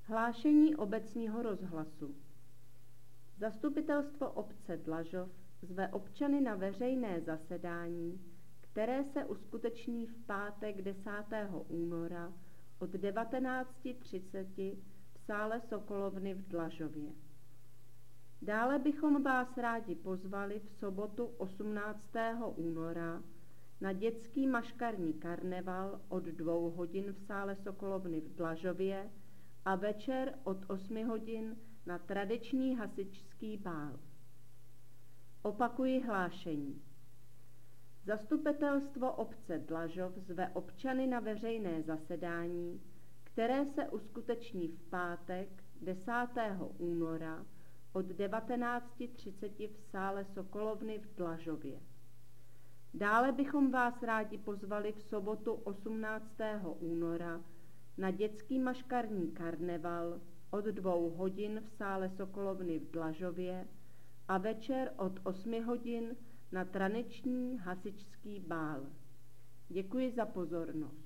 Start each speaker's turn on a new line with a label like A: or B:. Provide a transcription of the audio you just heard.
A: Hlášení obecního rozhlasu. Zastupitelstvo obce Dlažov zve občany na veřejné zasedání, které se uskuteční v pátek 10. února od 19:30 v sále Sokolovny v Dlažově. Dále bychom vás rádi pozvali v sobotu 18. února na dětský maškarní karneval od 2 hodin v sále Sokolovny v Dlažově a večer od 8 hodin na tradiční hasičský bál. Opakuji hlášení. Zastupitelstvo obce Dlažov zve občany na veřejné zasedání, které se uskuteční v pátek 10. února od 19:30 v sále Sokolovny v Dlažově. Dále bychom vás rádi pozvali v sobotu 18. února na dětský maškarní karneval od 2 hodin v sále Sokolovny v Dlažově a večer od 8 hodin na tradiční hasičský bál. Děkuji za pozornost.